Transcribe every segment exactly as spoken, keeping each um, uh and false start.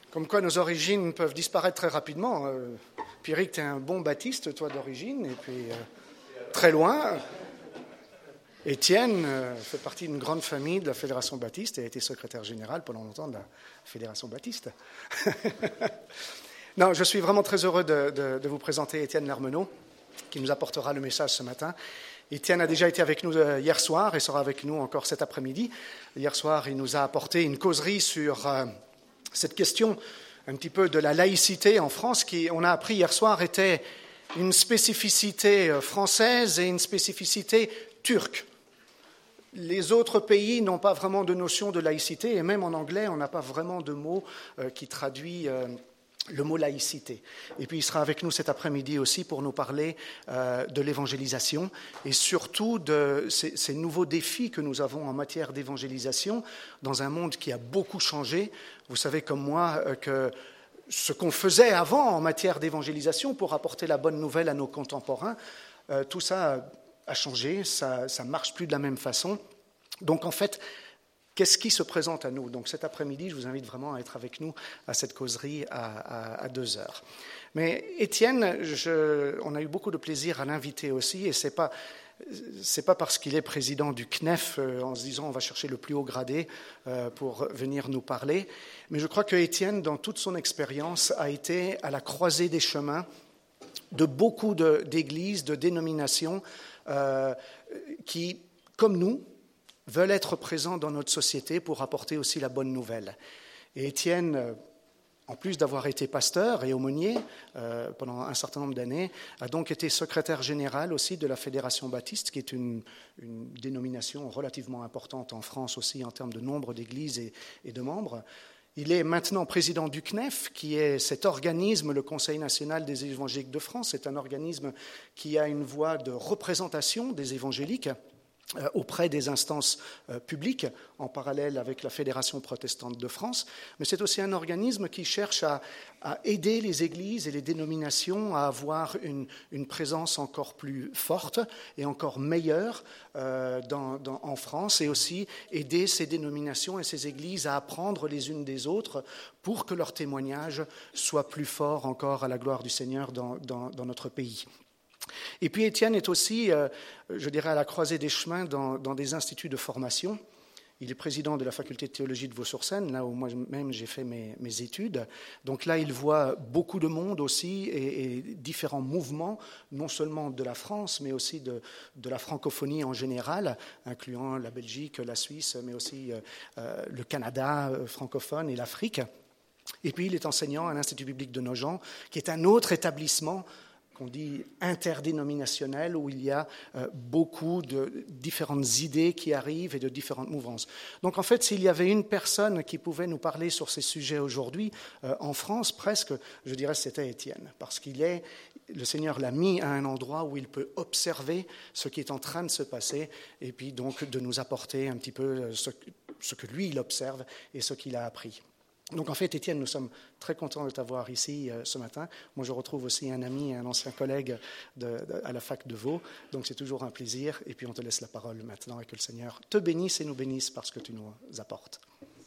Comme quoi nos origines peuvent disparaître très rapidement. Euh, Pierrick, tu es un bon baptiste, toi, d'origine, et puis euh, très loin. Étienne euh, fait partie d'une grande famille de la Fédération baptiste et a été secrétaire général pendant longtemps de la Fédération baptiste. Non, je suis vraiment très heureux de, de, de vous présenter Étienne Larmenot, qui nous apportera le message ce matin. Étienne a déjà été avec nous hier soir et sera avec nous encore cet après-midi. Hier soir, il nous a apporté une causerie sur euh, cette question un petit peu de la laïcité en France, qui, on a appris hier soir, était une spécificité française et une spécificité turque. Les autres pays n'ont pas vraiment de notion de laïcité, et même en anglais, on n'a pas vraiment de mot euh, qui traduit euh, le mot laïcité. Et puis il sera avec nous cet après-midi aussi pour nous parler euh, de l'évangélisation et surtout de ces, ces nouveaux défis que nous avons en matière d'évangélisation dans un monde qui a beaucoup changé. Vous savez comme moi euh, que ce qu'on faisait avant en matière d'évangélisation pour apporter la bonne nouvelle à nos contemporains, euh, tout ça a changé, ça ne marche plus de la même façon. Donc en fait, qu'est-ce qui se présente à nous? Donc cet après-midi, je vous invite vraiment à être avec nous à cette causerie à, à, à deux heures. Mais Étienne, je, on a eu beaucoup de plaisir à l'inviter aussi, et ce n'est pas, c'est pas parce qu'il est président du C N E F euh, en se disant on va chercher le plus haut gradé euh, pour venir nous parler, mais je crois que Étienne, dans toute son expérience, a été à la croisée des chemins de beaucoup de, d'églises, de dénominations euh, qui, comme nous, veulent être présents dans notre société pour apporter aussi la bonne nouvelle. Et Étienne, en plus d'avoir été pasteur et aumônier euh, pendant un certain nombre d'années, a donc été secrétaire général aussi de la Fédération baptiste, qui est une, une dénomination relativement importante en France aussi en termes de nombre d'églises et, et de membres. Il est maintenant président du C N E F, qui est cet organisme, le Conseil national des évangéliques de France. C'est un organisme qui a une voie de représentation des évangéliques auprès des instances publiques, en parallèle avec la Fédération protestante de France. Mais c'est aussi un organisme qui cherche à, à aider les églises et les dénominations à avoir une, une présence encore plus forte et encore meilleure euh, dans, dans, en France, et aussi aider ces dénominations et ces églises à apprendre les unes des autres pour que leur témoignage soit plus fort encore à la gloire du Seigneur dans, dans, dans notre pays. Et puis Étienne est aussi, euh, je dirais, à la croisée des chemins dans, dans des instituts de formation. Il est président de la faculté de théologie de Vaux-sur-Seine, là où moi-même j'ai fait mes, mes études. Donc là, il voit beaucoup de monde aussi et, et différents mouvements, non seulement de la France, mais aussi de, de la francophonie en général, incluant la Belgique, la Suisse, mais aussi euh, le Canada euh, francophone et l'Afrique. Et puis il est enseignant à l'Institut biblique de Nogent, qui est un autre établissement qu'on dit interdénominationnel, où il y a euh, beaucoup de différentes idées qui arrivent et de différentes mouvances. Donc en fait, s'il y avait une personne qui pouvait nous parler sur ces sujets aujourd'hui, euh, en France presque, je dirais que c'était Étienne, parce qu'il est, le Seigneur l'a mis à un endroit où il peut observer ce qui est en train de se passer, et puis donc de nous apporter un petit peu ce, ce que lui, il observe et ce qu'il a appris. Donc en fait, Étienne, nous sommes très contents de t'avoir ici euh, ce matin. Moi, je retrouve aussi un ami, un ancien collègue de, de, à la fac de Vaud. Donc c'est toujours un plaisir. Et puis on te laisse la parole maintenant et que le Seigneur te bénisse et nous bénisse parce que tu nous apportes.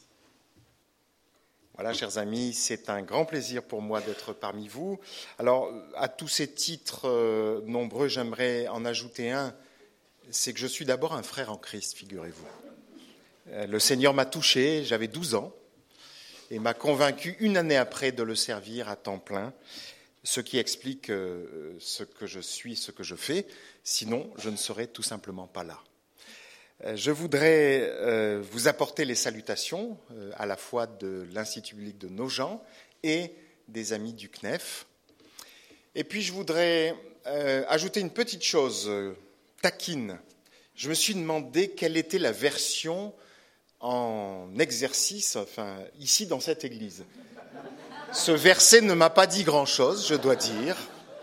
Voilà, chers amis, c'est un grand plaisir pour moi d'être parmi vous. Alors, à tous ces titres euh, nombreux, j'aimerais en ajouter un. C'est que je suis d'abord un frère en Christ, figurez-vous. Euh, le Seigneur m'a touché, j'avais douze ans. Et m'a convaincu une année après de le servir à temps plein, ce qui explique euh, ce que je suis, ce que je fais. Sinon, je ne serais tout simplement pas là. Euh, je voudrais euh, vous apporter les salutations euh, à la fois de l'Institut biblique de Nogent et des amis du C N E F. Et puis, je voudrais euh, ajouter une petite chose euh, taquine. Je me suis demandé quelle était la version en exercice, enfin, ici dans cette église. Ce verset ne m'a pas dit grand-chose, je dois dire.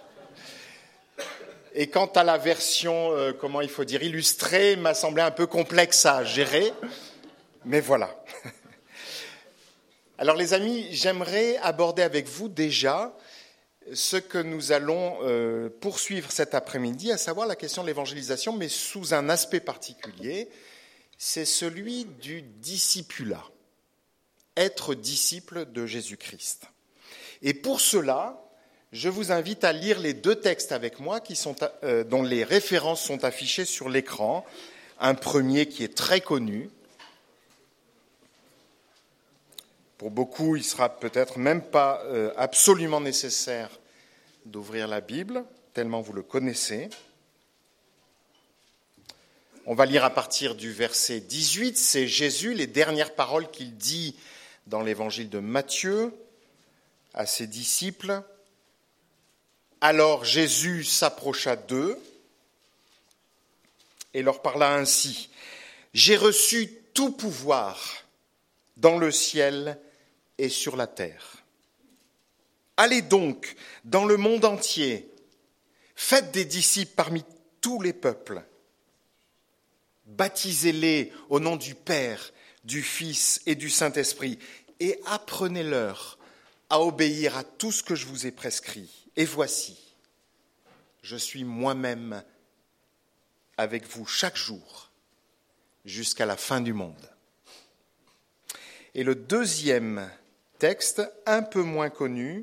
Et quant à la version, euh, comment il faut dire, illustrée, m'a semblé un peu complexe à gérer, mais voilà. Alors les amis, j'aimerais aborder avec vous déjà ce que nous allons euh, poursuivre cet après-midi, à savoir la question de l'évangélisation, mais sous un aspect particulier. C'est celui du discipulat. être disciple de Jésus-Christ. Et pour cela, je vous invite à lire les deux textes avec moi qui sont, euh, dont les références sont affichées sur l'écran. Un premier qui est très connu. Pour beaucoup, il sera peut-être même pas euh, absolument nécessaire d'ouvrir la Bible, tellement vous le connaissez. On va lire à partir du verset dix-huit, c'est Jésus, les dernières paroles qu'il dit dans l'évangile de Matthieu à ses disciples. Alors Jésus s'approcha d'eux et leur parla ainsi. « J'ai reçu tout pouvoir dans le ciel et sur la terre. Allez donc dans le monde entier, faites des disciples parmi tous les peuples, baptisez-les au nom du Père, du Fils et du Saint-Esprit, et apprenez-leur à obéir à tout ce que je vous ai prescrit. Et voici, je suis moi-même avec vous chaque jour jusqu'à la fin du monde. » Et le deuxième texte, un peu moins connu,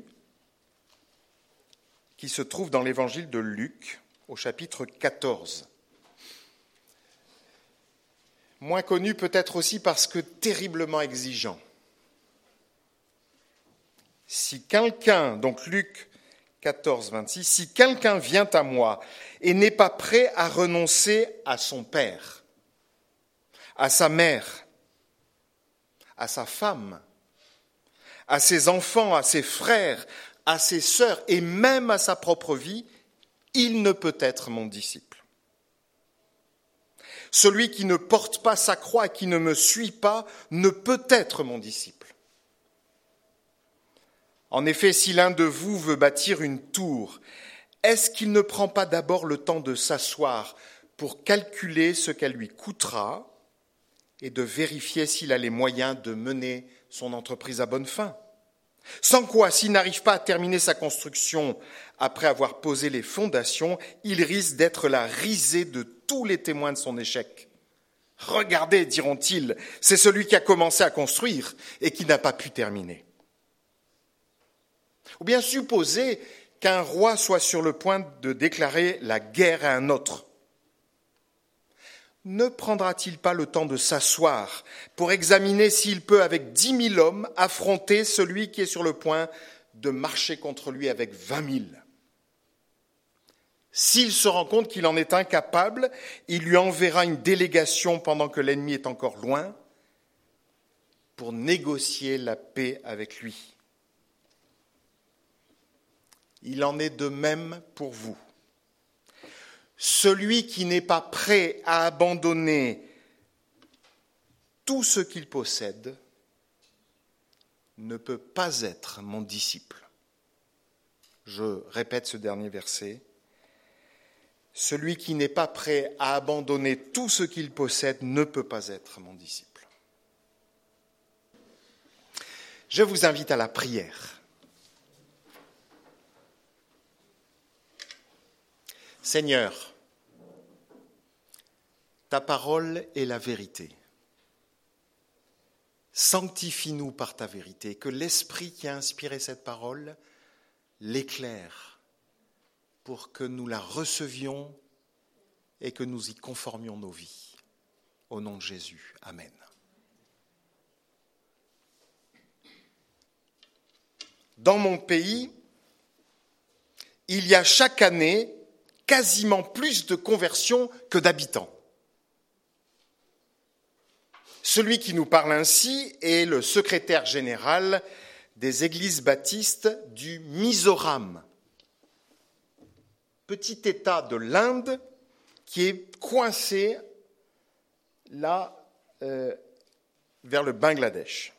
qui se trouve dans l'évangile de Luc, au chapitre quatorze. Moins connu peut-être aussi parce que terriblement exigeant. Si quelqu'un, donc Luc quatorze, vingt-six, si quelqu'un vient à moi et n'est pas prêt à renoncer à son père, à sa mère, à sa femme, à ses enfants, à ses frères, à ses sœurs et même à sa propre vie, il ne peut être mon disciple. Celui qui ne porte pas sa croix et qui ne me suit pas ne peut être mon disciple. En effet, si l'un de vous veut bâtir une tour, est-ce qu'il ne prend pas d'abord le temps de s'asseoir pour calculer ce qu'elle lui coûtera et de vérifier s'il a les moyens de mener son entreprise à bonne fin ? Sans quoi, s'il n'arrive pas à terminer sa construction après avoir posé les fondations, il risque d'être la risée de tous les témoins de son échec. « Regardez, diront-ils, c'est celui qui a commencé à construire et qui n'a pas pu terminer. » Ou bien supposez qu'un roi soit sur le point de déclarer la guerre à un autre. Ne prendra-t-il pas le temps de s'asseoir pour examiner s'il peut, avec dix mille hommes, affronter celui qui est sur le point de marcher contre lui avec vingt mille ? S'il se rend compte qu'il en est incapable, il lui enverra une délégation pendant que l'ennemi est encore loin pour négocier la paix avec lui. Il en est de même pour vous. Celui qui n'est pas prêt à abandonner tout ce qu'il possède ne peut pas être mon disciple. Je répète ce dernier verset. Celui qui n'est pas prêt à abandonner tout ce qu'il possède ne peut pas être mon disciple. Je vous invite à la prière. Seigneur, ta parole est la vérité. Sanctifie-nous par ta vérité, que l'Esprit qui a inspiré cette parole l'éclaire pour que nous la recevions et que nous y conformions nos vies. Au nom de Jésus, Amen. Dans mon pays, il y a chaque année quasiment plus de conversions que d'habitants. Celui qui nous parle ainsi est le secrétaire général des églises baptistes du Mizoram, petit État de l'Inde qui est coincé là euh, vers le Bangladesh.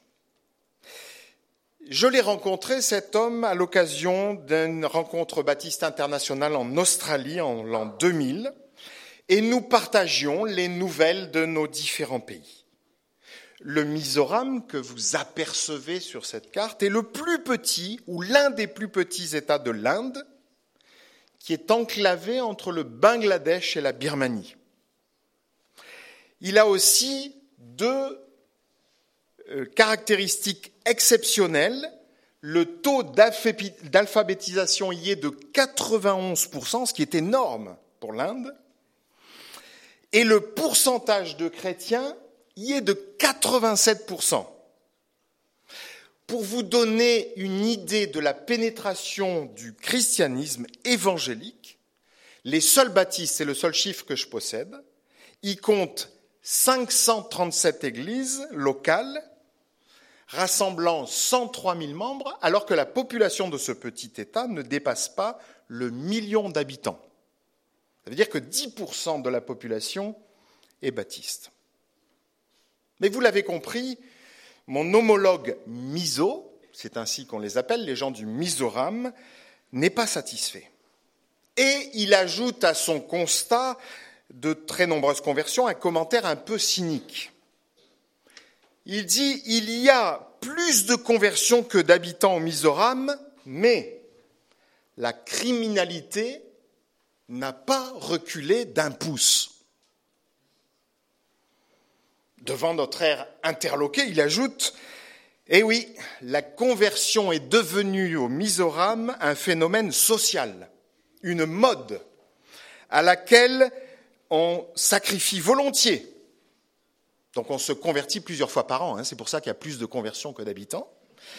Je l'ai rencontré, cet homme, à l'occasion d'une rencontre baptiste internationale en Australie en l'an deux mille, et nous partagions les nouvelles de nos différents pays. Le Mizoram, que vous apercevez sur cette carte, est le plus petit, ou l'un des plus petits États de l'Inde, qui est enclavé entre le Bangladesh et la Birmanie. Il a aussi deux euh, caractéristique exceptionnelle, le taux d'alphabétisation y est de quatre-vingt-onze pour cent, ce qui est énorme pour l'Inde, et le pourcentage de chrétiens y est de quatre-vingt-sept pour cent. Pour vous donner une idée de la pénétration du christianisme évangélique, les seuls baptistes, c'est le seul chiffre que je possède, y comptent cinq cent trente-sept églises locales, rassemblant cent trois mille membres, alors que la population de ce petit État ne dépasse pas le million d'habitants. Ça veut dire que dix pour cent de la population est baptiste. Mais vous l'avez compris, mon homologue miso, c'est ainsi qu'on les appelle, les gens du Mizoram, n'est pas satisfait. Et il ajoute à son constat de très nombreuses conversions un commentaire un peu cynique. Il dit « Il y a plus de conversions que d'habitants au Mizoram, mais la criminalité n'a pas reculé d'un pouce. » Devant notre air interloqué, il ajoute « Eh oui, la conversion est devenue au Mizoram un phénomène social, une mode à laquelle on sacrifie volontiers. » Donc on se convertit plusieurs fois par an, hein, c'est pour ça qu'il y a plus de conversions que d'habitants.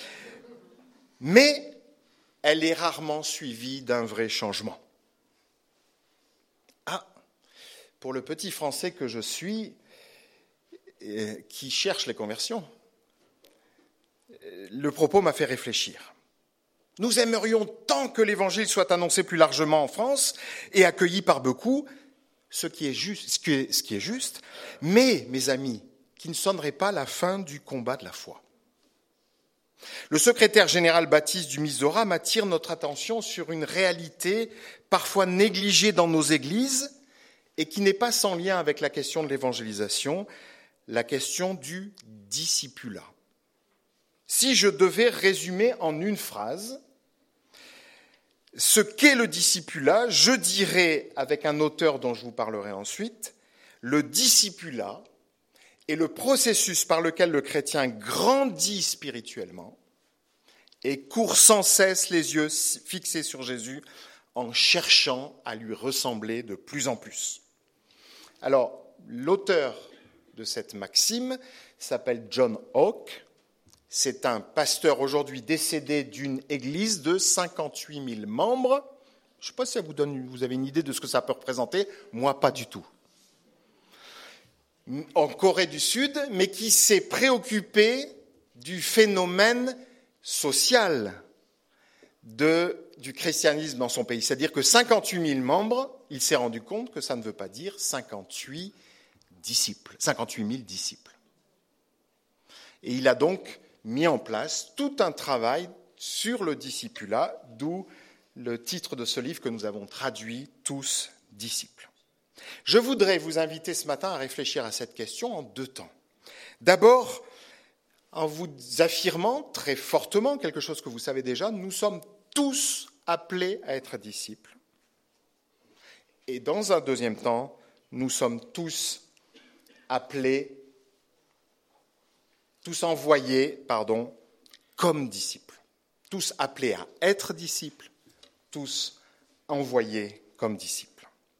Mais elle est rarement suivie d'un vrai changement. Ah, pour le petit Français que je suis, euh, qui cherche les conversions, le propos m'a fait réfléchir. Nous aimerions tant que l'Évangile soit annoncé plus largement en France et accueilli par beaucoup, ce qui est juste, ce qui est, ce qui est juste, mais, mes amis, qui ne sonnerait pas la fin du combat de la foi. Le secrétaire général baptiste du Mizoram attire notre attention sur une réalité parfois négligée dans nos églises et qui n'est pas sans lien avec la question de l'évangélisation, la question du discipulat. Si je devais résumer en une phrase ce qu'est le discipulat, je dirais, avec un auteur dont je vous parlerai ensuite, le discipulat est le processus par lequel le chrétien grandit spirituellement et court sans cesse les yeux fixés sur Jésus en cherchant à lui ressembler de plus en plus. Alors, l'auteur de cette maxime s'appelle John Hawke. C'est un pasteur aujourd'hui décédé d'une église de cinquante-huit mille membres. Je ne sais pas si ça vous donne, vous avez une idée de ce que ça peut représenter. Moi, pas du tout. En Corée du Sud, mais qui s'est préoccupé du phénomène social de, du christianisme dans son pays. C'est-à-dire que cinquante-huit mille membres, il s'est rendu compte que ça ne veut pas dire cinquante-huit disciples, cinquante-huit mille disciples. Et il a donc mis en place tout un travail sur le discipulat, d'où le titre de ce livre que nous avons traduit, « Tous disciples ». Je voudrais vous inviter ce matin à réfléchir à cette question en deux temps. D'abord, en vous affirmant très fortement quelque chose que vous savez déjà, nous sommes tous appelés à être disciples. Et dans un deuxième temps, nous sommes tous appelés, tous envoyés, pardon, comme disciples. Tous appelés à être disciples, tous envoyés comme disciples.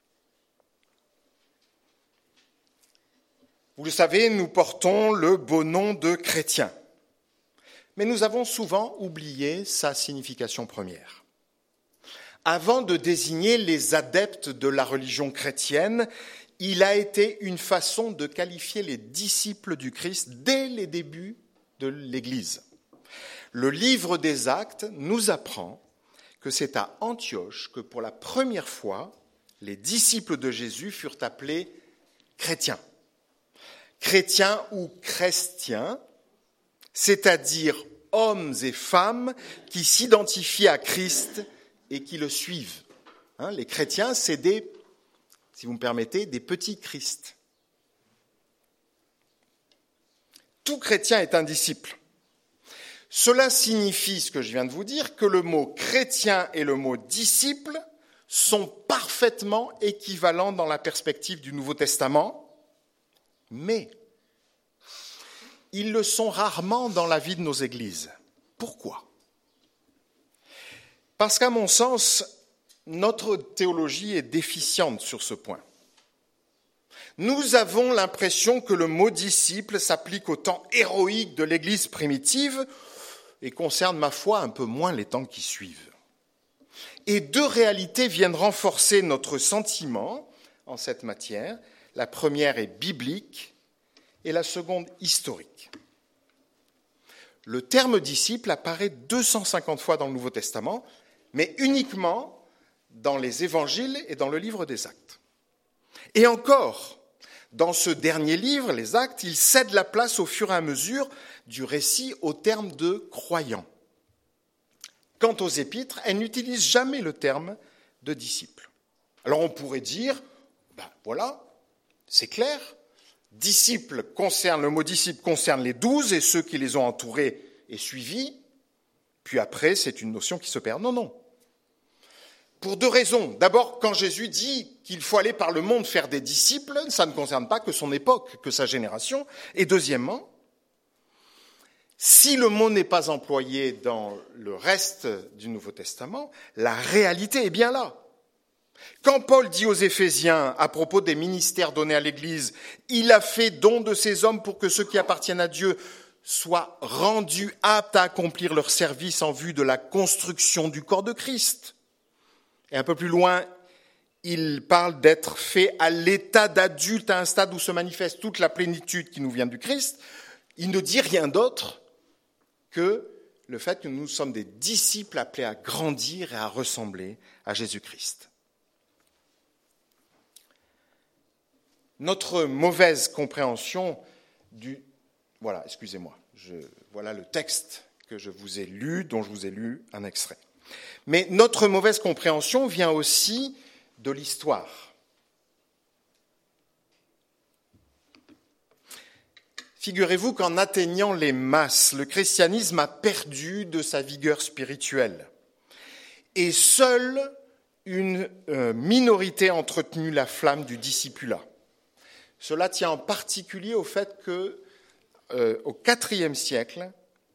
Vous le savez, nous portons le beau nom de chrétien, mais nous avons souvent oublié sa signification première. Avant de désigner les adeptes de la religion chrétienne, il a été une façon de qualifier les disciples du Christ dès les débuts de l'Église. Le livre des Actes nous apprend que c'est à Antioche que pour la première fois, les disciples de Jésus furent appelés chrétiens. Chrétiens ou chrétiens, c'est-à-dire hommes et femmes qui s'identifient à Christ et qui le suivent. Hein, les chrétiens, c'est des, si vous me permettez, des petits Christ. Tout chrétien est un disciple. Cela signifie, ce que je viens de vous dire, que le mot chrétien et le mot disciple sont parfaitement équivalents dans la perspective du Nouveau Testament. Mais ils le sont rarement dans la vie de nos églises. Pourquoi ? Parce qu'à mon sens, notre théologie est déficiente sur ce point. Nous avons l'impression que le mot disciple s'applique au temps héroïque de l'Église primitive et concerne, ma foi, un peu moins les temps qui suivent. Et deux réalités viennent renforcer notre sentiment en cette matière. La première est biblique et la seconde historique. Le terme disciple apparaît deux cent cinquante fois dans le Nouveau Testament, mais uniquement dans les évangiles et dans le livre des Actes. Et encore, dans ce dernier livre, les Actes, il cède la place au fur et à mesure du récit au terme de croyants. Quant aux épîtres, elles n'utilisent jamais le terme de disciple. Alors on pourrait dire, ben voilà, c'est clair, disciple concerne, le mot disciple concerne les douze et ceux qui les ont entourés et suivis, puis après c'est une notion qui se perd. Non, non. Pour deux raisons. D'abord, quand Jésus dit qu'il faut aller par le monde faire des disciples, ça ne concerne pas que son époque, que sa génération. Et deuxièmement, si le mot n'est pas employé dans le reste du Nouveau Testament, la réalité est bien là. Quand Paul dit aux Éphésiens, à propos des ministères donnés à l'Église, « Il a fait don de ces hommes pour que ceux qui appartiennent à Dieu soient rendus aptes à accomplir leur service en vue de la construction du corps de Christ. » Et un peu plus loin, il parle d'être fait à l'état d'adulte, à un stade où se manifeste toute la plénitude qui nous vient du Christ. Il ne dit rien d'autre que le fait que nous sommes des disciples appelés à grandir et à ressembler à Jésus-Christ. Notre mauvaise compréhension du... Voilà, excusez-moi, je... voilà le texte que je vous ai lu, dont je vous ai lu un extrait. Mais notre mauvaise compréhension vient aussi de l'histoire. Figurez-vous qu'en atteignant les masses, le christianisme a perdu de sa vigueur spirituelle. Et seule une minorité a entretenu la flamme du discipulat. Cela tient en particulier au fait que, euh, au quatrième siècle,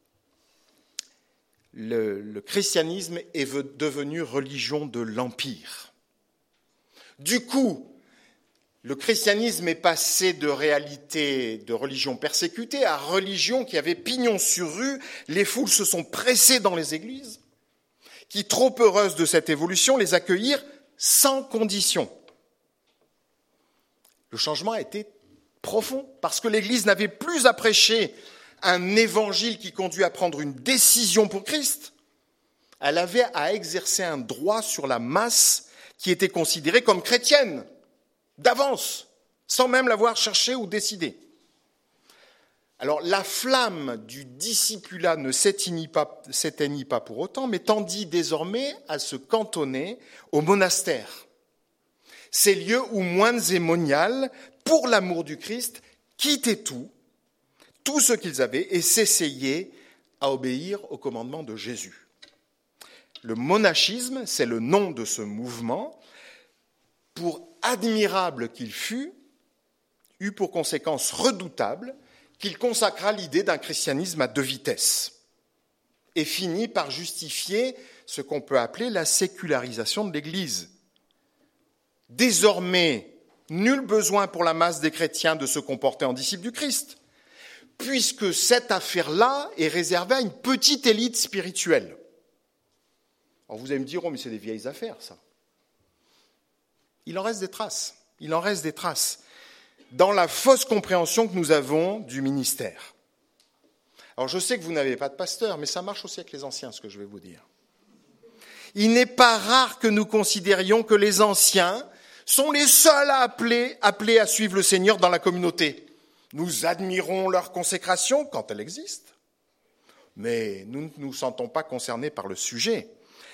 Le, le christianisme est devenu religion de l'Empire. Du coup, le christianisme est passé de réalité de religion persécutée à religion qui avait pignon sur rue. Les foules se sont pressées dans les églises, qui, trop heureuses de cette évolution, les accueillirent sans condition. Le changement a été profond, parce que l'Église n'avait plus à prêcher un évangile qui conduit à prendre une décision pour Christ. Elle avait à exercer un droit sur la masse qui était considérée comme chrétienne, d'avance, sans même l'avoir cherché ou décidé. Alors la flamme du discipulat ne s'éteignit pas, s'éteignit pas pour autant, mais tendit désormais à se cantonner au monastère. Ces lieux où moines et moniales, pour l'amour du Christ, quittaient tout, tout ce qu'ils avaient, et s'essayaient à obéir au commandement de Jésus. Le monachisme, c'est le nom de ce mouvement, pour admirable qu'il fût, eut pour conséquence redoutable qu'il consacra l'idée d'un christianisme à deux vitesses et finit par justifier ce qu'on peut appeler la sécularisation de l'Église. Désormais, nul besoin pour la masse des chrétiens de se comporter en disciples du Christ, puisque cette affaire-là est réservée à une petite élite spirituelle. Alors vous allez me dire, oh mais c'est des vieilles affaires, ça. Il en reste des traces, il en reste des traces dans la fausse compréhension que nous avons du ministère. Alors je sais que vous n'avez pas de pasteur, mais ça marche aussi avec les anciens, ce que je vais vous dire. Il n'est pas rare que nous considérions que les anciens sont les seuls à appeler, appelés à suivre le Seigneur dans la communauté. Nous admirons leur consécration quand elle existe, mais nous ne nous sentons pas concernés par le sujet.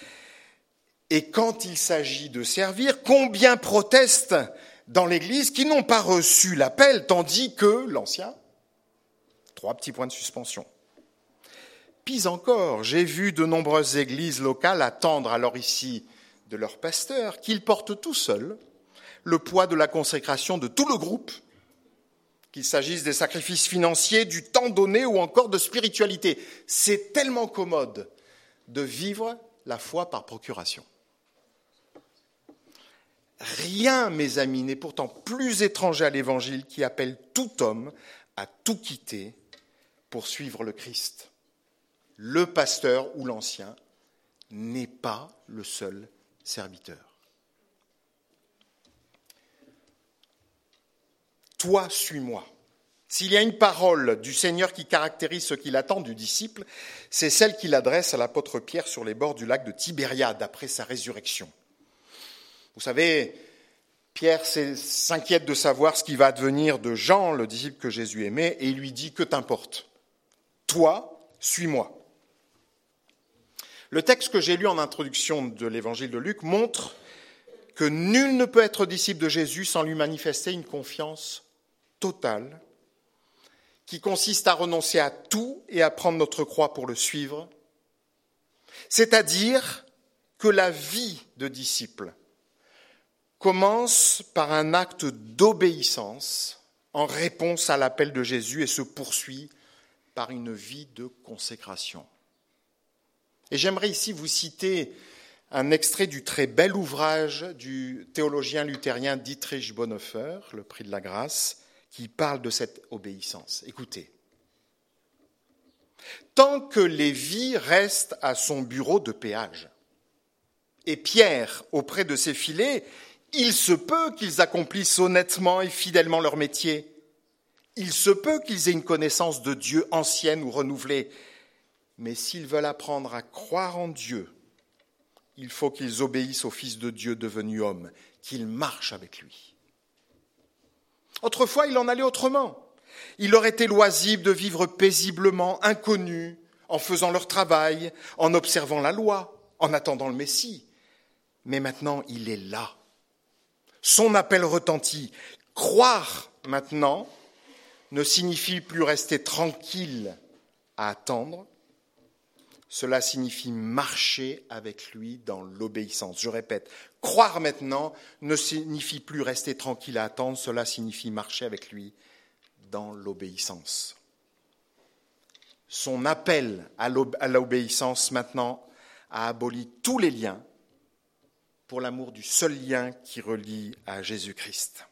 Et quand il s'agit de servir, combien protestent dans l'Église qui n'ont pas reçu l'appel, tandis que l'ancien, trois petits points de suspension. Pis encore, j'ai vu de nombreuses églises locales attendre alors ici de leur pasteur qu'ils portent tout seuls le poids de la consécration de tout le groupe qu'il s'agisse des sacrifices financiers, du temps donné ou encore de spiritualité. C'est tellement commode de vivre la foi par procuration. Rien, mes amis, n'est pourtant plus étranger à l'Évangile qui appelle tout homme à tout quitter pour suivre le Christ. Le pasteur ou l'ancien n'est pas le seul serviteur. Toi, suis-moi. S'il y a une parole du Seigneur qui caractérise ce qu'il attend du disciple, c'est celle qu'il adresse à l'apôtre Pierre sur les bords du lac de Tibériade après sa résurrection. Vous savez, Pierre s'inquiète de savoir ce qui va advenir de Jean, le disciple que Jésus aimait, et il lui dit « Que t'importe ? Toi, suis-moi ». Le texte que j'ai lu en introduction de l'évangile de Luc montre que nul ne peut être disciple de Jésus sans lui manifester une confiance totale qui consiste à renoncer à tout et à prendre notre croix pour le suivre, c'est-à-dire que la vie de disciple commence par un acte d'obéissance en réponse à l'appel de Jésus et se poursuit par une vie de consécration. Et j'aimerais ici vous citer un extrait du très bel ouvrage du théologien luthérien Dietrich Bonhoeffer, le Prix de la Grâce, qui parle de cette obéissance. Écoutez. Tant que Lévi reste à son bureau de péage et Pierre auprès de ses filets, il se peut qu'ils accomplissent honnêtement et fidèlement leur métier. Il se peut qu'ils aient une connaissance de Dieu ancienne ou renouvelée. Mais s'ils veulent apprendre à croire en Dieu, il faut qu'ils obéissent au Fils de Dieu devenu homme, qu'ils marchent avec lui. Autrefois, il en allait autrement. Il leur était loisible de vivre paisiblement, inconnus, en faisant leur travail, en observant la loi, en attendant le Messie. Mais maintenant, il est là. Son appel retentit. Croire maintenant ne signifie plus rester tranquille à attendre. Cela signifie marcher avec lui dans l'obéissance. Je répète, croire maintenant ne signifie plus rester tranquille à attendre, cela signifie marcher avec lui dans l'obéissance. Son appel à l'obéissance maintenant a aboli tous les liens pour l'amour du seul lien qui relie à Jésus-Christ.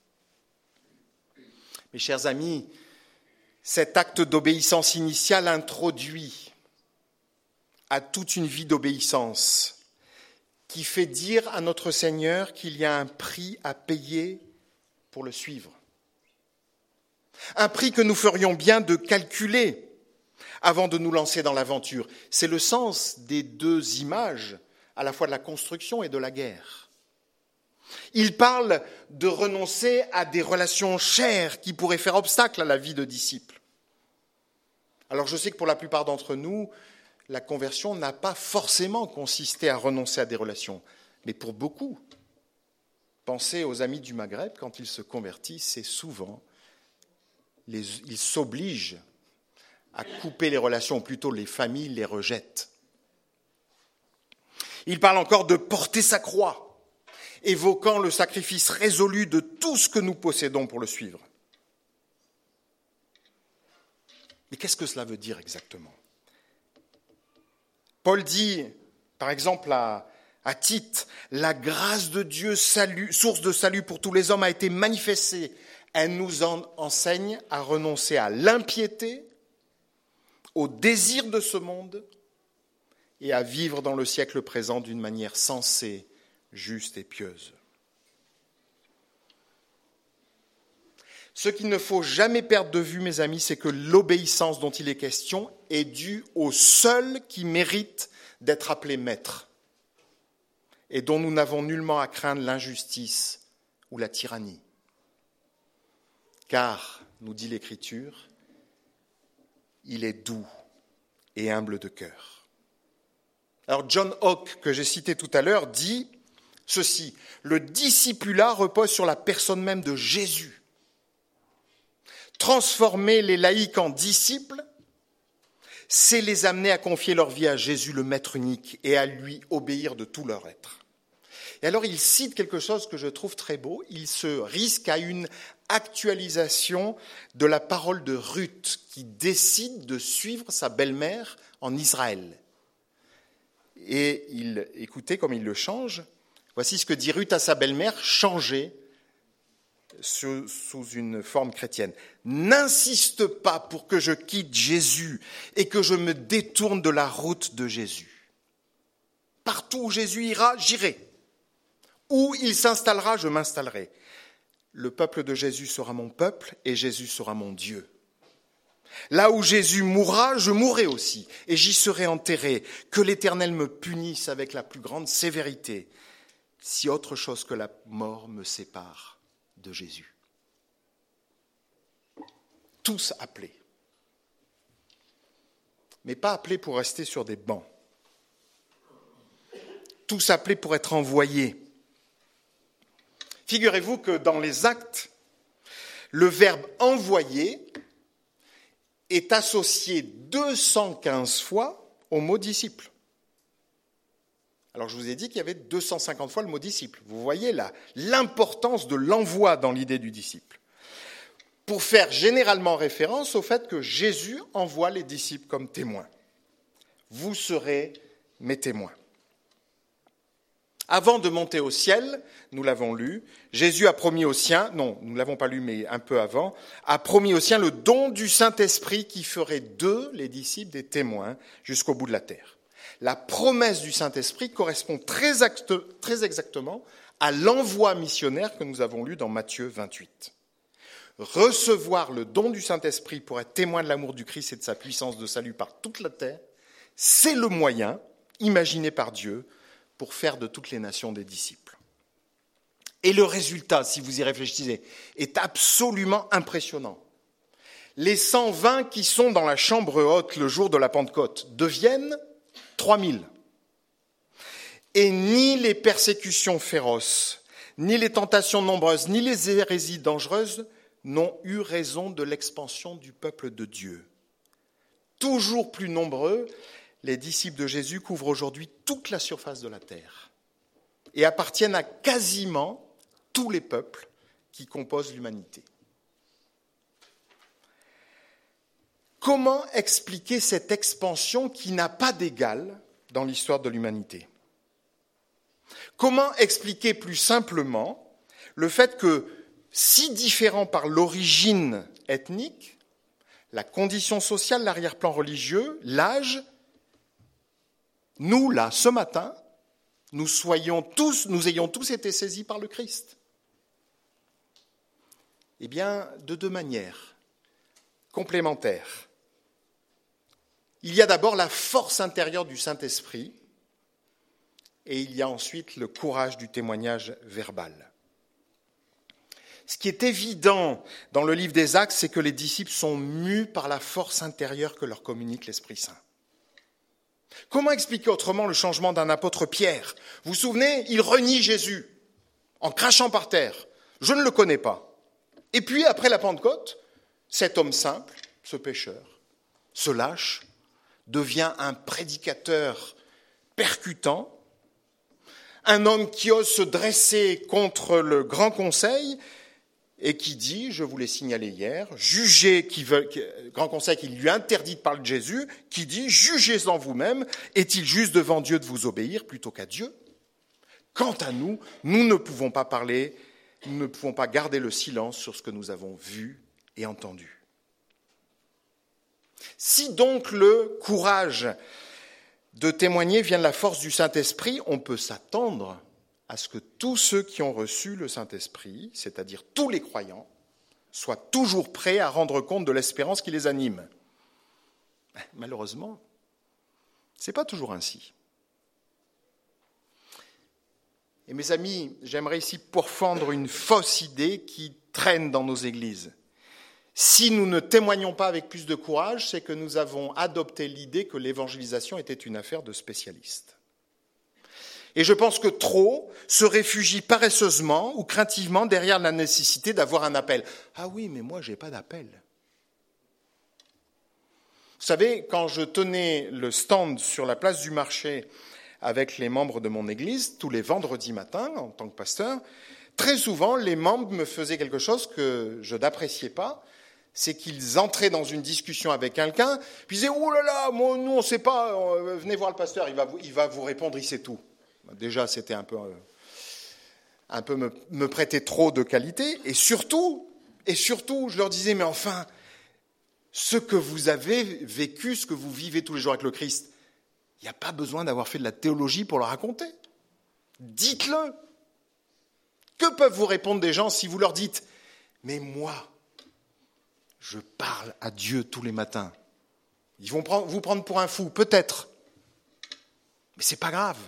Mes chers amis, cet acte d'obéissance initiale introduit à toute une vie d'obéissance qui fait dire à notre Seigneur qu'il y a un prix à payer pour le suivre. Un prix que nous ferions bien de calculer avant de nous lancer dans l'aventure. C'est le sens des deux images, à la fois de la construction et de la guerre. Il parle de renoncer à des relations chères qui pourraient faire obstacle à la vie de disciple. Alors je sais que pour la plupart d'entre nous, la conversion n'a pas forcément consisté à renoncer à des relations. Mais pour beaucoup, pensez aux amis du Maghreb, quand ils se convertissent, c'est souvent, les, ils s'obligent à couper les relations, ou plutôt les familles les rejettent. Il parle encore de porter sa croix, évoquant le sacrifice résolu de tout ce que nous possédons pour le suivre. Mais qu'est-ce que cela veut dire exactement ? Paul dit, par exemple, à, à Tite, « La grâce de Dieu, salut, source de salut pour tous les hommes, a été manifestée. Elle nous en enseigne à renoncer à l'impiété, au désir de ce monde et à vivre dans le siècle présent d'une manière sensée, juste et pieuse. » Ce qu'il ne faut jamais perdre de vue, mes amis, c'est que l'obéissance dont il est question est due au seul qui mérite d'être appelé maître et dont nous n'avons nullement à craindre l'injustice ou la tyrannie. Car, nous dit l'Écriture, il est doux et humble de cœur. Alors John Hawke, que j'ai cité tout à l'heure, dit ceci, « Le discipulat repose sur la personne même de Jésus. Transformer les laïcs en disciples, c'est les amener à confier leur vie à Jésus, le Maître unique, et à lui obéir de tout leur être. » Et alors il cite quelque chose que je trouve très beau, il se risque à une actualisation de la parole de Ruth qui décide de suivre sa belle-mère en Israël. Et il, écoutez comme il le change. Voici ce que dit Ruth à sa belle-mère, changée sous, sous une forme chrétienne. « N'insiste pas pour que je quitte Jésus et que je me détourne de la route de Jésus. Partout où Jésus ira, j'irai. Où il s'installera, je m'installerai. Le peuple de Jésus sera mon peuple et Jésus sera mon Dieu. Là où Jésus mourra, je mourrai aussi, et j'y serai enterré. Que l'Éternel me punisse avec la plus grande sévérité, si autre chose que la mort me sépare de Jésus. » Tous appelés, mais pas appelés pour rester sur des bancs. Tous appelés pour être envoyés. Figurez-vous que dans les Actes, le verbe « envoyer » est associé deux cent quinze fois au mot « disciple ». Alors je vous ai dit qu'il y avait deux cent cinquante fois le mot « disciple ». Vous voyez là l'importance de l'envoi dans l'idée du disciple. Pour faire généralement référence au fait que Jésus envoie les disciples comme témoins. Vous serez mes témoins. Avant de monter au ciel, nous l'avons lu, Jésus a promis aux siens, non, nous ne l'avons pas lu, mais un peu avant, a promis aux siens le don du Saint-Esprit qui ferait d'eux, les disciples, des témoins jusqu'au bout de la terre. La promesse du Saint-Esprit correspond très, acte, très exactement à l'envoi missionnaire que nous avons lu dans Matthieu vingt-huit. Recevoir le don du Saint-Esprit pour être témoin de l'amour du Christ et de sa puissance de salut par toute la terre, c'est le moyen imaginé par Dieu pour faire de toutes les nations des disciples. Et le résultat, si vous y réfléchissez, est absolument impressionnant. Les cent vingt qui sont dans la chambre haute le jour de la Pentecôte deviennent trois mille. Et ni les persécutions féroces, ni les tentations nombreuses, ni les hérésies dangereuses n'ont eu raison de l'expansion du peuple de Dieu. Toujours plus nombreux, les disciples de Jésus couvrent aujourd'hui toute la surface de la terre et appartiennent à quasiment tous les peuples qui composent l'humanité. Comment expliquer cette expansion qui n'a pas d'égal dans l'histoire de l'humanité ? Comment expliquer plus simplement le fait que, si différents par l'origine ethnique, la condition sociale, l'arrière-plan religieux, l'âge, nous, là, ce matin, nous soyons tous, nous ayons tous été saisis par le Christ. Eh bien, de deux manières complémentaires. Il y a d'abord la force intérieure du Saint-Esprit et il y a ensuite le courage du témoignage verbal. Ce qui est évident dans le livre des Actes, c'est que les disciples sont mus par la force intérieure que leur communique l'Esprit Saint. Comment expliquer autrement le changement d'un apôtre Pierre ? Vous vous souvenez, il renie Jésus en crachant par terre. Je ne le connais pas. Et puis, après la Pentecôte, cet homme simple, ce pécheur, se lâche, devient un prédicateur percutant, un homme qui ose se dresser contre le grand conseil et qui dit, je vous l'ai signalé hier, jugez, qui veut, grand conseil qui lui interdit de parler de Jésus, qui dit, jugez-en vous-même, est-il juste devant Dieu de vous obéir plutôt qu'à Dieu ? Quant à nous, nous ne pouvons pas parler, nous ne pouvons pas garder le silence sur ce que nous avons vu et entendu. Si donc le courage de témoigner vient de la force du Saint-Esprit, on peut s'attendre à ce que tous ceux qui ont reçu le Saint-Esprit, c'est-à-dire tous les croyants, soient toujours prêts à rendre compte de l'espérance qui les anime. Malheureusement, ce n'est pas toujours ainsi. Et mes amis, j'aimerais ici pourfendre une fausse idée qui traîne dans nos églises. Si nous ne témoignons pas avec plus de courage, c'est que nous avons adopté l'idée que l'évangélisation était une affaire de spécialistes. Et je pense que trop se réfugient paresseusement ou craintivement derrière la nécessité d'avoir un appel. Ah oui, mais moi, je n'ai pas d'appel. Vous savez, quand je tenais le stand sur la place du marché avec les membres de mon église, tous les vendredis matins, en tant que pasteur, très souvent, les membres me faisaient quelque chose que je n'appréciais pas, c'est qu'ils entraient dans une discussion avec quelqu'un, puis ils disaient « Oh là là, moi, nous, on ne sait pas, venez voir le pasteur, il va vous, il va vous répondre, il sait tout. » Déjà, c'était un peu, un peu me, me prêter trop de qualité. Et surtout, et surtout, je leur disais « Mais enfin, ce que vous avez vécu, ce que vous vivez tous les jours avec le Christ, il n'y a pas besoin d'avoir fait de la théologie pour le raconter. Dites-le. » Que peuvent vous répondre des gens si vous leur dites « Mais moi, je parle à Dieu tous les matins. » Ils vont prendre, vous prendre pour un fou, peut-être. Mais ce n'est pas grave.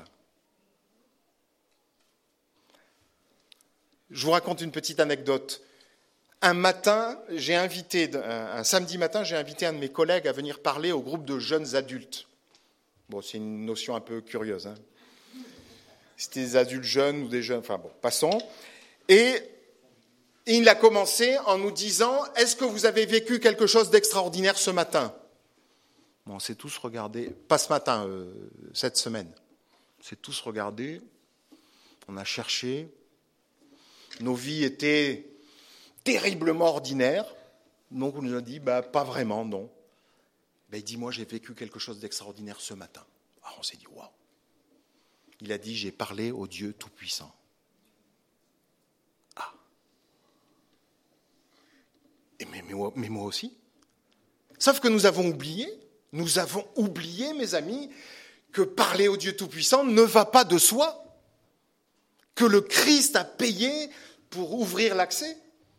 Je vous raconte une petite anecdote. Un matin, j'ai invité, un, un samedi matin, j'ai invité un de mes collègues à venir parler au groupe de jeunes adultes. Bon, c'est une notion un peu curieuse, hein. C'était des adultes jeunes ou des jeunes, enfin bon, passons. Et il a commencé en nous disant « Est-ce que vous avez vécu quelque chose d'extraordinaire ce matin ?» Bon, on s'est tous regardés, pas ce matin, euh, cette semaine. On s'est tous regardés, on a cherché. Nos vies étaient terriblement ordinaires. Donc on nous a dit bah, « Pas vraiment, non. » Ben, il dit « Moi, j'ai vécu quelque chose d'extraordinaire ce matin. » Alors on s'est dit « Waouh !» Il a dit « J'ai parlé au Dieu Tout-Puissant. » Ah. Et mais, mais, mais moi aussi. Sauf que nous avons oublié, nous avons oublié, mes amis, que parler au Dieu Tout-Puissant ne va pas de soi, que le Christ a payé pour ouvrir l'accès.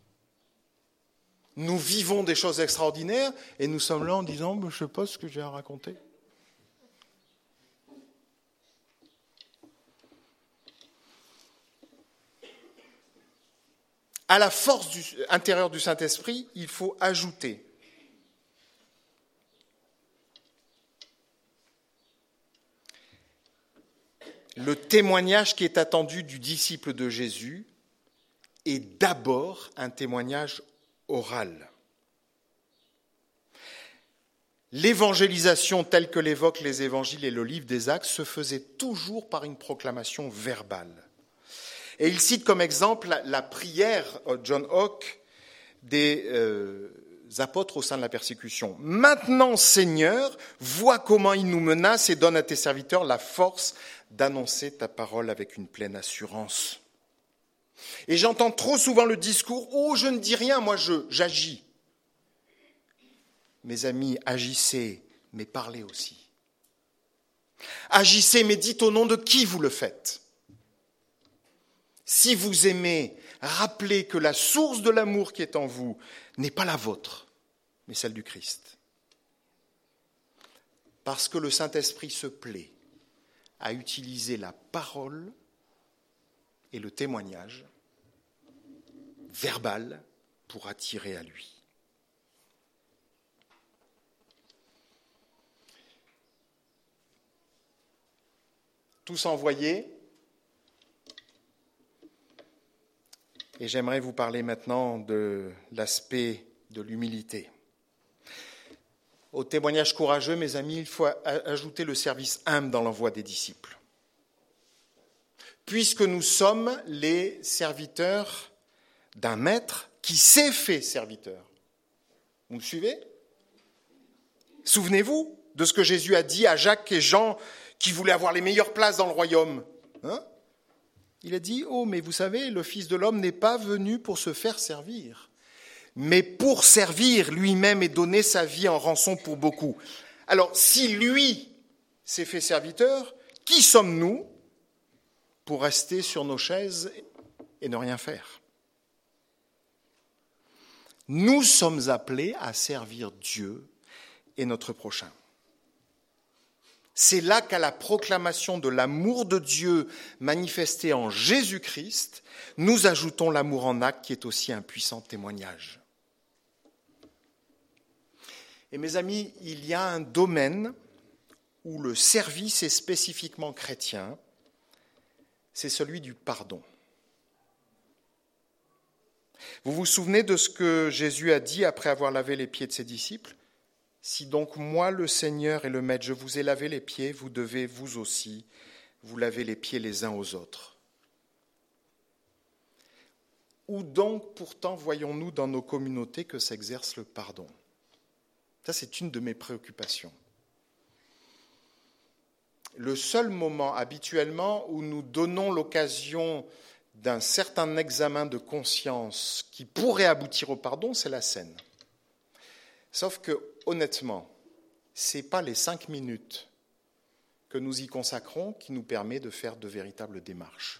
Nous vivons des choses extraordinaires et nous sommes là en disant « Je ne sais pas ce que j'ai à raconter. » À la force du, intérieure du Saint-Esprit, il faut ajouter le témoignage qui est attendu du disciple de Jésus est d'abord un témoignage oral. L'évangélisation telle que l'évoquent les évangiles et le livre des Actes se faisait toujours par une proclamation verbale. Et il cite comme exemple la, la prière, John Hawke, des euh, apôtres au sein de la persécution. « Maintenant, Seigneur, vois comment ils nous menacent et donne à tes serviteurs la force d'annoncer ta parole avec une pleine assurance. » Et j'entends trop souvent le discours « Oh, je ne dis rien, moi je, j'agis. » Mes amis, agissez, mais parlez aussi. Agissez, mais dites au nom de qui vous le faites. Si vous aimez, rappelez que la source de l'amour qui est en vous n'est pas la vôtre, mais celle du Christ. Parce que le Saint-Esprit se plaît à utiliser la parole et le témoignage verbal pour attirer à lui. Tous envoyés. Et j'aimerais vous parler maintenant de l'aspect de l'humilité. Au témoignage courageux, mes amis, il faut ajouter le service humble dans l'envoi des disciples. Puisque nous sommes les serviteurs d'un maître qui s'est fait serviteur. Vous me suivez ? Souvenez-vous de ce que Jésus a dit à Jacques et Jean qui voulaient avoir les meilleures places dans le royaume. Hein ? Il a dit « Oh, mais vous savez, le Fils de l'homme n'est pas venu pour se faire servir, mais pour servir lui-même et donner sa vie en rançon pour beaucoup. » Alors, si lui s'est fait serviteur, qui sommes-nous pour rester sur nos chaises et ne rien faire ? Nous sommes appelés à servir Dieu et notre prochain. C'est là qu'à la proclamation de l'amour de Dieu manifesté en Jésus-Christ, nous ajoutons l'amour en acte qui est aussi un puissant témoignage. Et mes amis, il y a un domaine où le service est spécifiquement chrétien, c'est celui du pardon. Vous vous souvenez de ce que Jésus a dit après avoir lavé les pieds de ses disciples ? Si donc moi, le Seigneur et le Maître, je vous ai lavé les pieds, vous devez vous aussi vous laver les pieds les uns aux autres. Où donc pourtant voyons-nous dans nos communautés que s'exerce le pardon ? Ça, c'est une de mes préoccupations. Le seul moment habituellement où nous donnons l'occasion d'un certain examen de conscience qui pourrait aboutir au pardon, c'est la scène. Sauf que, honnêtement, ce n'est pas les cinq minutes que nous y consacrons qui nous permet de faire de véritables démarches.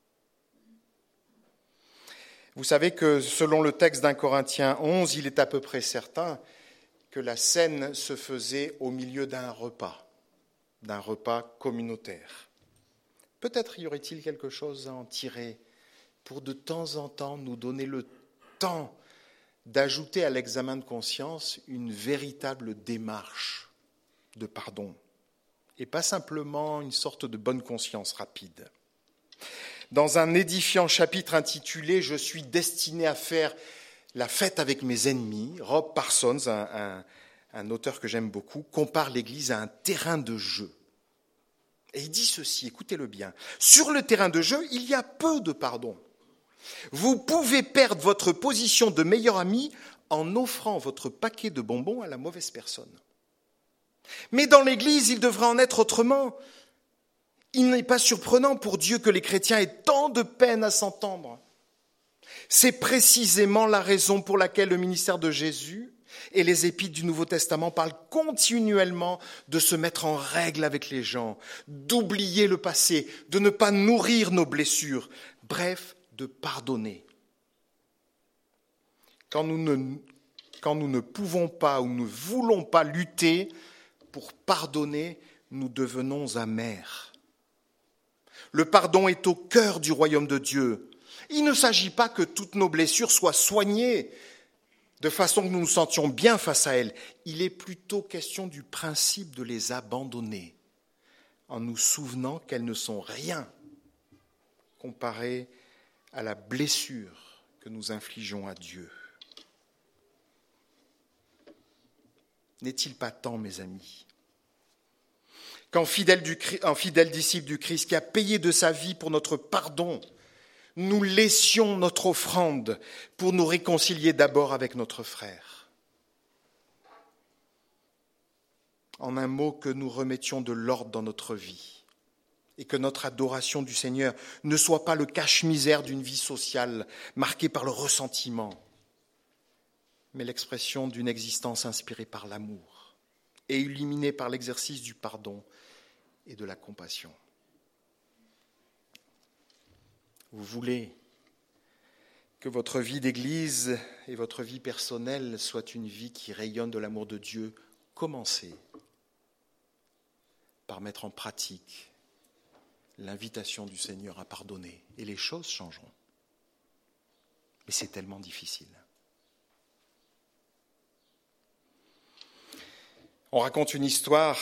Vous savez que selon le texte d'un Corinthiens onze, il est à peu près certain que la scène se faisait au milieu d'un repas, d'un repas communautaire. Peut-être y aurait-il quelque chose à en tirer pour de temps en temps nous donner le temps d'ajouter à l'examen de conscience une véritable démarche de pardon et pas simplement une sorte de bonne conscience rapide. Dans un édifiant chapitre intitulé « Je suis destiné à faire la fête avec mes ennemis », Rob Parsons, un, un, un auteur que j'aime beaucoup, compare l'Église à un terrain de jeu. Et il dit ceci, écoutez-le bien, « Sur le terrain de jeu, il y a peu de pardon. Vous pouvez perdre votre position de meilleur ami en offrant votre paquet de bonbons à la mauvaise personne. Mais dans l'Église, il devrait en être autrement. Il n'est pas surprenant pour Dieu que les chrétiens aient tant de peine à s'entendre. C'est précisément la raison pour laquelle le ministère de Jésus et les épîtres du Nouveau Testament parlent continuellement de se mettre en règle avec les gens, d'oublier le passé, de ne pas nourrir nos blessures, bref, de pardonner. Quand nous ne, quand nous ne pouvons pas ou ne voulons pas lutter pour pardonner, nous devenons amers. Le pardon est au cœur du royaume de Dieu. Il ne s'agit pas que toutes nos blessures soient soignées de façon que nous nous sentions bien face à elles. Il est plutôt question du principe de les abandonner en nous souvenant qu'elles ne sont rien comparées à la blessure que nous infligeons à Dieu. N'est-il pas temps, mes amis, qu'en fidèle, du, en fidèle disciple du Christ qui a payé de sa vie pour notre pardon, nous laissions notre offrande pour nous réconcilier d'abord avec notre frère. En un mot, que nous remettions de l'ordre dans notre vie et que notre adoration du Seigneur ne soit pas le cache-misère d'une vie sociale marquée par le ressentiment, mais l'expression d'une existence inspirée par l'amour et illuminée par l'exercice du pardon et de la compassion. Vous voulez que votre vie d'église et votre vie personnelle soit une vie qui rayonne de l'amour de Dieu, commencez par mettre en pratique l'invitation du Seigneur à pardonner et les choses changeront. Mais c'est tellement difficile. On raconte une histoire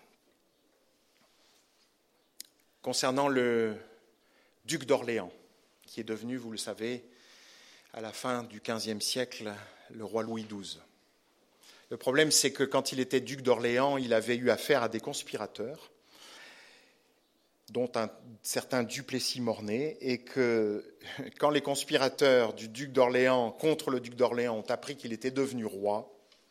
concernant le duc d'Orléans, qui est devenu, vous le savez, à la fin du quinzième siècle, le roi Louis douze. Le problème, c'est que quand il était duc d'Orléans, il avait eu affaire à des conspirateurs, dont un certain Duplessis-Mornay, et que quand les conspirateurs du duc d'Orléans contre le duc d'Orléans ont appris qu'il était devenu roi,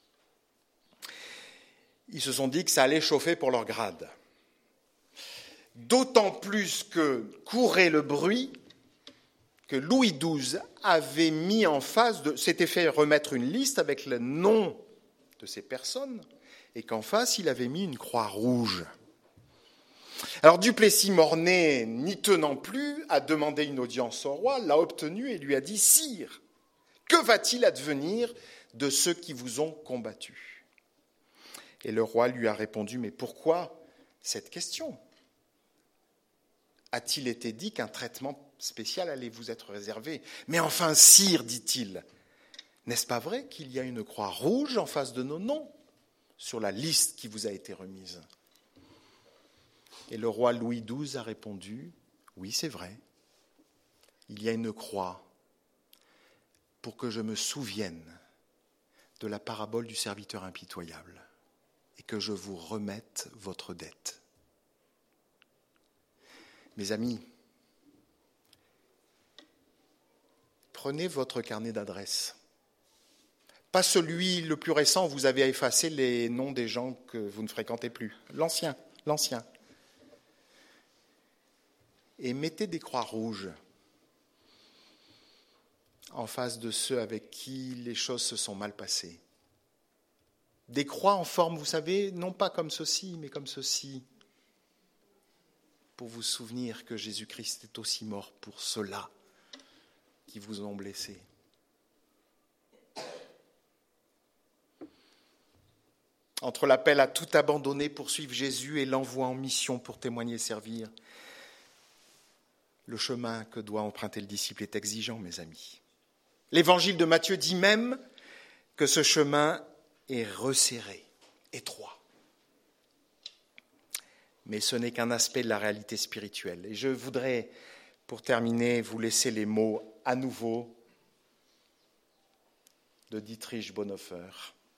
ils se sont dit que ça allait chauffer pour leur grade. D'autant plus que courait le bruit que Louis douze avait mis en face, de, s'était fait remettre une liste avec le nom de ces personnes, et qu'en face, il avait mis une croix rouge. Alors Duplessis-Mornay, n'y tenant plus, a demandé une audience au roi, l'a obtenue et lui a dit « Sire, que va-t-il advenir de ceux qui vous ont combattu ?» Et le roi lui a répondu « Mais pourquoi cette question ? A-t-il été dit qu'un traitement spécial allait vous être réservé ? Mais enfin, sire, dit-il, n'est-ce pas vrai qu'il y a une croix rouge en face de nos noms sur la liste qui vous a été remise ? Et le roi Louis douze a répondu, oui, c'est vrai, il y a une croix pour que je me souvienne de la parabole du serviteur impitoyable et que je vous remette votre dette. Mes amis, prenez votre carnet d'adresses. Pas celui le plus récent où vous avez effacé les noms des gens que vous ne fréquentez plus. L'ancien, l'ancien. Et mettez des croix rouges en face de ceux avec qui les choses se sont mal passées. Des croix en forme, vous savez, non pas comme ceci, mais comme ceci, pour vous souvenir que Jésus-Christ est aussi mort pour ceux-là qui vous ont blessés. Entre l'appel à tout abandonner pour suivre Jésus et l'envoi en mission pour témoigner et servir, le chemin que doit emprunter le disciple est exigeant, mes amis. L'évangile de Matthieu dit même que ce chemin est resserré, étroit. Mais ce n'est qu'un aspect de la réalité spirituelle. Et je voudrais, pour terminer, vous laisser les mots à nouveau de Dietrich Bonhoeffer.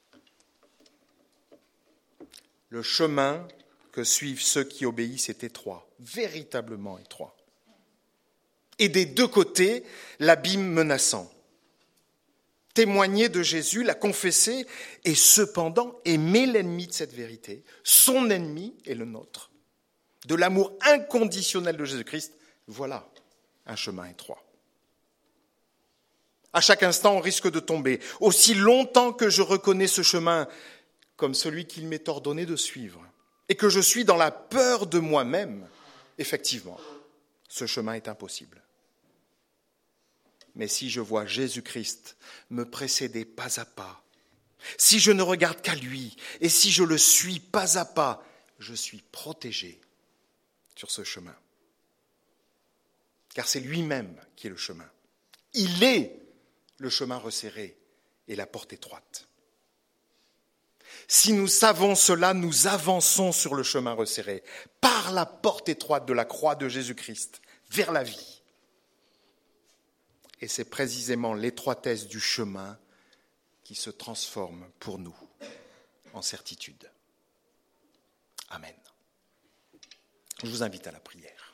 Le chemin que suivent ceux qui obéissent est étroit, véritablement étroit. Et des deux côtés, l'abîme menaçant. Témoigner de Jésus, la confesser et cependant aimer l'ennemi de cette vérité, son ennemi et le nôtre. De l'amour inconditionnel de Jésus-Christ, voilà un chemin étroit. À chaque instant, on risque de tomber. Aussi longtemps que je reconnais ce chemin comme celui qu'il m'est ordonné de suivre et que je suis dans la peur de moi-même, effectivement, ce chemin est impossible. Mais si je vois Jésus-Christ me précéder pas à pas, si je ne regarde qu'à lui et si je le suis pas à pas, je suis protégé sur ce chemin. Car c'est lui-même qui est le chemin. Il est le chemin resserré et la porte étroite. Si nous savons cela, nous avançons sur le chemin resserré, par la porte étroite de la croix de Jésus-Christ, vers la vie. Et c'est précisément l'étroitesse du chemin qui se transforme pour nous en certitude. Amen. Je vous invite à la prière.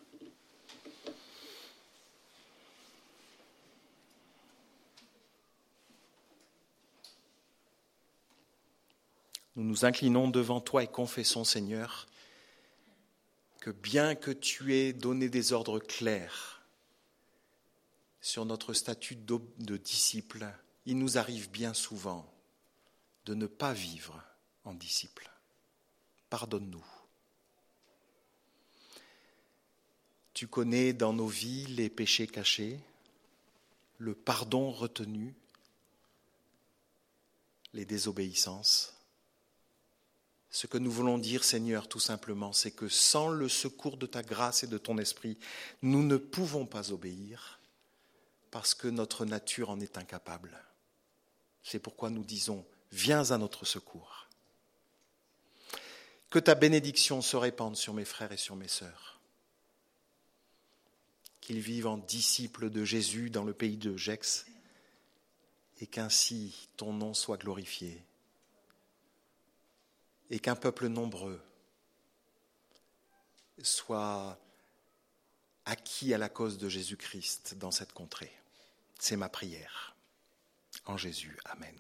Nous nous inclinons devant toi et confessons, Seigneur, que bien que tu aies donné des ordres clairs sur notre statut de disciple, il nous arrive bien souvent de ne pas vivre en disciple. Pardonne-nous. Tu connais dans nos vies les péchés cachés, le pardon retenu, les désobéissances. Ce que nous voulons dire, Seigneur, tout simplement, c'est que sans le secours de ta grâce et de ton esprit, nous ne pouvons pas obéir parce que notre nature en est incapable. C'est pourquoi nous disons, viens à notre secours. Que ta bénédiction se répande sur mes frères et sur mes sœurs. Qu'ils vivent en disciples de Jésus dans le pays de Gex et qu'ainsi ton nom soit glorifié. Et qu'un peuple nombreux soit acquis à la cause de Jésus-Christ dans cette contrée. C'est ma prière. En Jésus, Amen.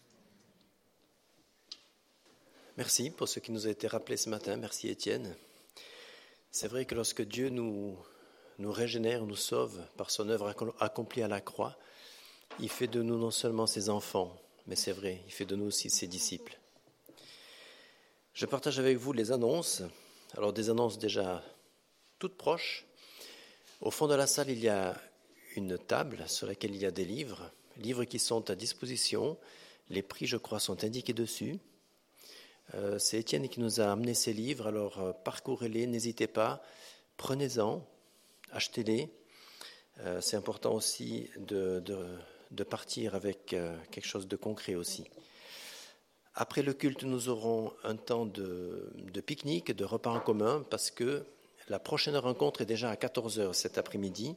Merci pour ce qui nous a été rappelé ce matin. Merci Étienne. C'est vrai que lorsque Dieu nous, nous régénère, nous sauve par son œuvre accomplie à la croix, il fait de nous non seulement ses enfants, mais c'est vrai, il fait de nous aussi ses disciples. Je partage avec vous les annonces. Alors des annonces déjà toutes proches. Au fond de la salle, il y a une table sur laquelle il y a des livres, livres qui sont à disposition. Les prix, je crois, sont indiqués dessus. Euh, c'est Étienne qui nous a amené ces livres, alors euh, parcourez-les, n'hésitez pas, prenez-en, achetez-les. Euh, c'est important aussi de, de, de partir avec euh, quelque chose de concret aussi. Après le culte, nous aurons un temps de, de pique-nique, de repas en commun, parce que la prochaine rencontre est déjà à quatorze heures cet après-midi.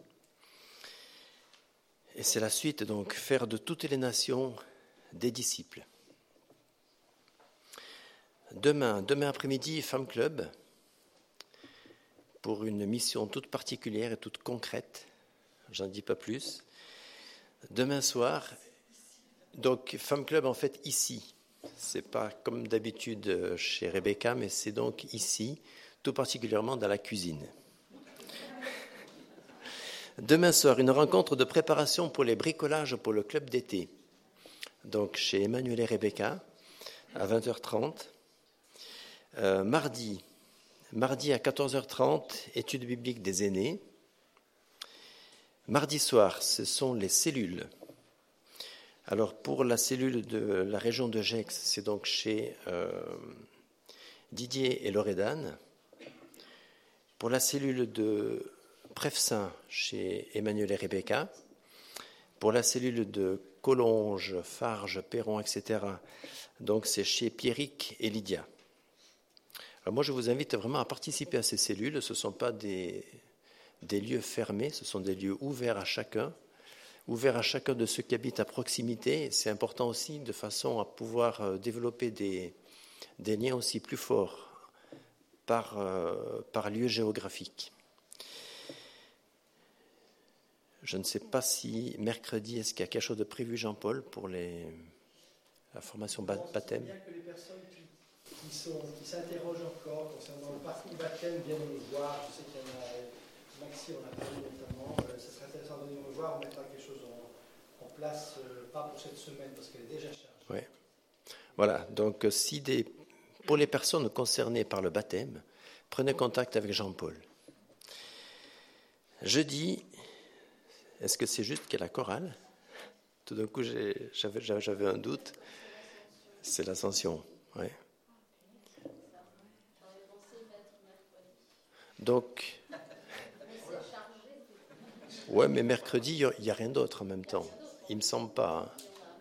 Et c'est la suite, donc, faire de toutes les nations des disciples. Demain, demain après-midi, Femme Club, pour une mission toute particulière et toute concrète. J'en dis pas plus. Demain soir, donc Femme Club en fait ici. C'est pas comme d'habitude chez Rebecca, mais c'est donc ici, tout particulièrement dans la cuisine. Demain soir, une rencontre de préparation pour les bricolages pour le club d'été. Donc chez Emmanuel et Rebecca, à vingt heures trente. Euh, mardi, mardi à quatorze heures trente, étude biblique des aînés. Mardi soir, ce sont les cellules. Alors pour la cellule de la région de Gex, c'est donc chez euh, Didier et Loredane. Pour la cellule de Prefsaint, chez Emmanuel et Rebecca. Pour la cellule de Collonges, Farges, Perron, et cetera, donc c'est chez Pierrick et Lydia. Alors moi, je vous invite vraiment à participer à ces cellules. Ce ne sont pas des, des lieux fermés, ce sont des lieux ouverts à chacun, ouverts à chacun de ceux qui habitent à proximité. C'est important aussi de façon à pouvoir développer des, des liens aussi plus forts par, euh, par lieu géographique. Je ne sais pas si mercredi, est-ce qu'il y a quelque chose de prévu, Jean-Paul, pour les, la formation baptême? C'est bien que les personnes qui, qui, sont, qui s'interrogent encore concernant le parcours baptême viennent nous voir. Je sais qu'il y en a, Maxi, on a parlé notamment. Euh, ce serait intéressant de venir nous voir. On mettra quelque chose en, en place, euh, pas pour cette semaine, parce qu'elle est déjà chargée. Oui. Voilà. Donc, si des, pour les personnes concernées par le baptême, prenez contact avec Jean-Paul. Jeudi. Est-ce que c'est juste qu'il y a la chorale? Tout d'un coup, j'ai, j'avais, j'avais un doute. C'est l'Ascension, oui. Donc, ouais, mais mercredi, il n'y a rien d'autre en même temps. Il ne me semble pas.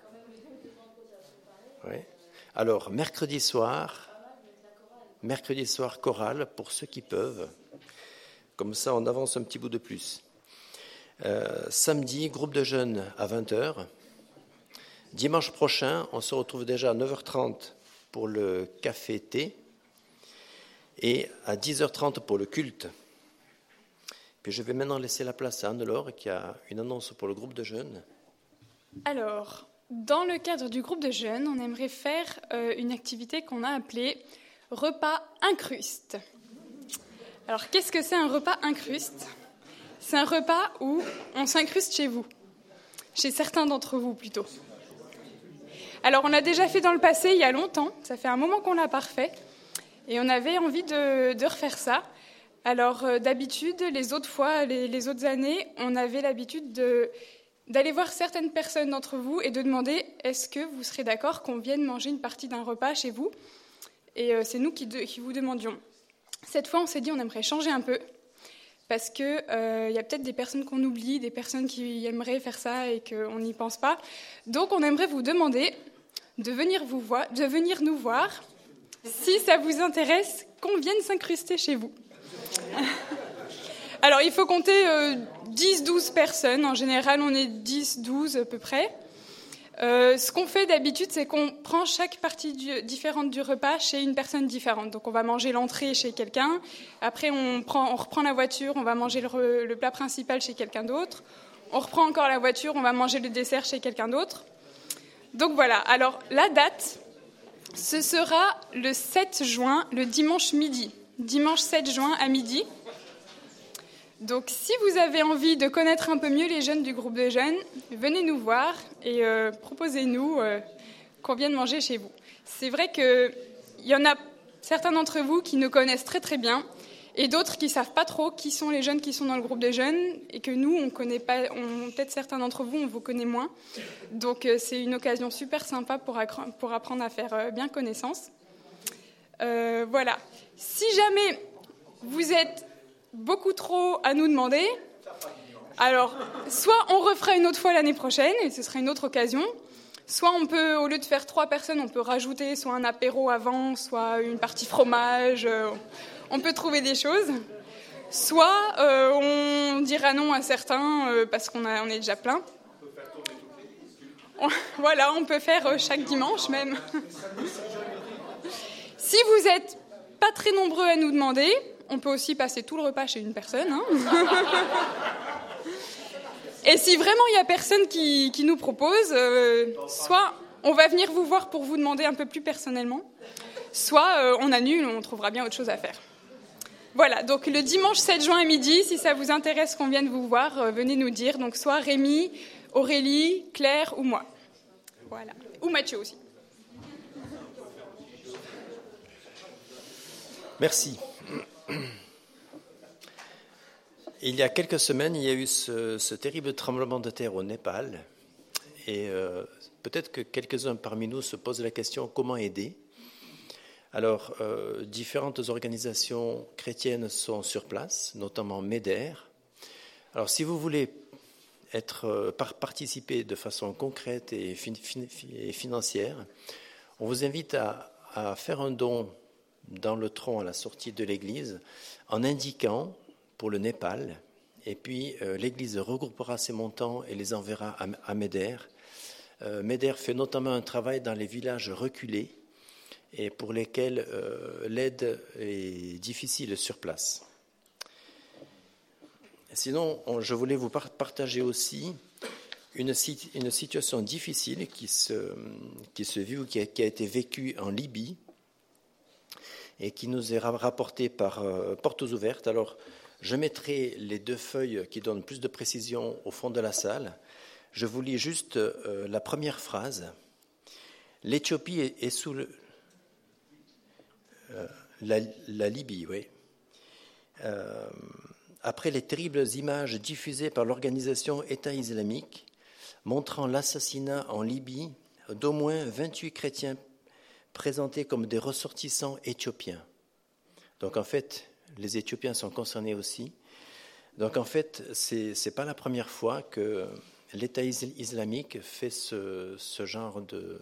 Hein. Oui. Alors, mercredi soir, mercredi soir, chorale, pour ceux qui peuvent. Comme ça, on avance un petit bout de plus. Euh, samedi, groupe de jeunes à vingt heures. Dimanche prochain, on se retrouve déjà à neuf heures trente pour le café-thé et à dix heures trente pour le culte. Puis je vais maintenant laisser la place à Anne-Laure qui a une annonce pour le groupe de jeunes. Alors, dans le cadre du groupe de jeunes, on aimerait faire euh, une activité qu'on a appelée repas incruste. Alors, qu'est-ce que c'est un repas incruste ? C'est un repas où on s'incruste chez vous, chez certains d'entre vous plutôt. Alors on l'a déjà fait dans le passé, il y a longtemps, ça fait un moment qu'on l'a pas refait, et on avait envie de, de refaire ça. Alors euh, d'habitude, les autres fois, les, les autres années, on avait l'habitude de, d'aller voir certaines personnes d'entre vous et de demander est-ce que vous serez d'accord qu'on vienne manger une partie d'un repas chez vous ? Et euh, c'est nous qui, de, qui vous demandions. Cette fois, on s'est dit on aimerait changer un peu. Parce qu'il euh, y a peut-être des personnes qu'on oublie, des personnes qui aimeraient faire ça et qu'on n'y pense pas. Donc, on aimerait vous demander de venir, vous voir, de venir nous voir, si ça vous intéresse, qu'on vienne s'incruster chez vous. Alors, il faut compter euh, dix douze personnes. En général, on est dix douze à peu près. Euh, ce qu'on fait d'habitude, c'est qu'on prend chaque partie du, différente du repas chez une personne différente. Donc on va manger l'entrée chez quelqu'un, après on, prend, on reprend la voiture, on va manger le, le plat principal chez quelqu'un d'autre, on reprend encore la voiture, on va manger le dessert chez quelqu'un d'autre. Donc voilà, alors la date, ce sera le sept juin, le dimanche midi, dimanche sept juin à midi. Donc, si vous avez envie de connaître un peu mieux les jeunes du groupe de jeunes, venez nous voir et euh, proposez-nous euh, qu'on vienne manger chez vous. C'est vrai qu'il y en a certains d'entre vous qui nous connaissent très très bien et d'autres qui ne savent pas trop qui sont les jeunes qui sont dans le groupe de jeunes et que nous, on connaît pas, on, peut-être certains d'entre vous, on vous connaît moins. Donc, euh, c'est une occasion super sympa pour, accro- pour apprendre à faire euh, bien connaissance. Euh, voilà. Si jamais vous êtes beaucoup trop à nous demander, alors soit on refera une autre fois l'année prochaine et ce sera une autre occasion, soit on peut, au lieu de faire trois personnes, on peut rajouter soit un apéro avant, soit une partie fromage, euh, on peut trouver des choses, soit euh, on dira non à certains euh, parce qu'on a, on est déjà plein. On, voilà, on peut faire euh, chaque dimanche même. Si vous êtes pas très nombreux à nous demander, on peut aussi passer tout le repas chez une personne. Hein. Et si vraiment il n'y a personne qui, qui nous propose, euh, soit on va venir vous voir pour vous demander un peu plus personnellement, soit euh, on annule, on trouvera bien autre chose à faire. Voilà, donc le dimanche sept juin à midi, si ça vous intéresse qu'on vienne vous voir, euh, venez nous dire. Donc soit Rémi, Aurélie, Claire ou moi. Voilà. Ou Mathieu aussi. Merci. Il y a quelques semaines, il y a eu ce, ce terrible tremblement de terre au Népal. Et euh, peut-être que quelques-uns parmi nous se posent la question comment aider. Alors, euh, différentes organisations chrétiennes sont sur place, notamment MEDER. Alors, si vous voulez être, euh, par, participer de façon concrète et, fin, fin, et financière, on vous invite à, à faire un don dans le tronc à la sortie de l'église en indiquant pour le Népal, et puis euh, l'église regroupera ces montants et les enverra à, à MEDER. Euh, MEDER fait notamment un travail dans les villages reculés et pour lesquels euh, l'aide est difficile sur place. Sinon, on, je voulais vous par- partager aussi une, une situation difficile qui se, qui se vit ou qui a, qui a été vécue en Libye et qui nous est rapportée par euh, Portes Ouvertes. Alors, je mettrai les deux feuilles qui donnent plus de précision au fond de la salle. Je vous lis juste euh, la première phrase. L'Éthiopie est, est sous le, euh, la, la Libye, oui. Euh, après les terribles images diffusées par l'organisation État islamique, montrant l'assassinat en Libye d'au moins vingt-huit chrétiens présentés comme des ressortissants éthiopiens. Donc en fait, les Éthiopiens sont concernés aussi. Donc en fait, c'est c'est pas la première fois que l'État islamique fait ce, ce genre de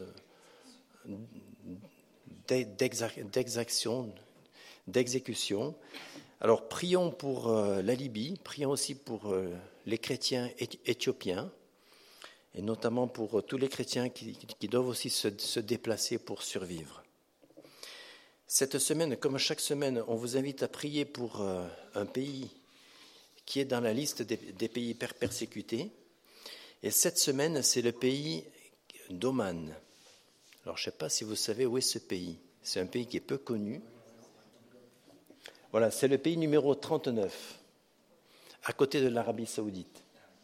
d'exaction, d'exécution. Alors prions pour euh, la Libye, prions aussi pour euh, les chrétiens éthiopiens, et notamment pour euh, tous les chrétiens qui, qui doivent aussi se, se déplacer pour survivre. Cette semaine, comme chaque semaine, on vous invite à prier pour euh, un pays qui est dans la liste des, des pays per- persécutés. Et cette semaine, c'est le pays d'Oman. Alors, je ne sais pas si vous savez où est ce pays. C'est un pays qui est peu connu. Voilà, c'est le pays numéro trente-neuf, à côté de l'Arabie saoudite.